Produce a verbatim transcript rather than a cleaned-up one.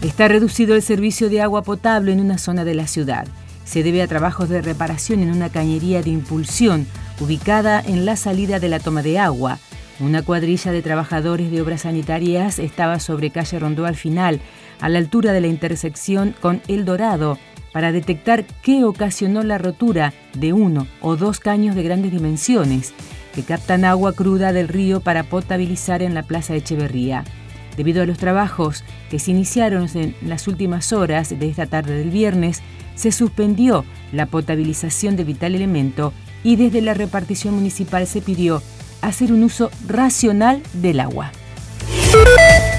Está reducido el servicio de agua potable en una zona de la ciudad. Se debe a trabajos de reparación en una cañería de impulsión ubicada en la salida de la toma de agua. Una cuadrilla de trabajadores de obras sanitarias estaba sobre calle Rondó al final, a la altura de la intersección con El Dorado, para detectar qué ocasionó la rotura de uno o dos caños de grandes dimensiones que captan agua cruda del río para potabilizar en la Plaza Echeverría. Debido a los trabajos que se iniciaron en las últimas horas de esta tarde del viernes, se suspendió la potabilización de vital elemento y desde la repartición municipal se pidió hacer un uso racional del agua.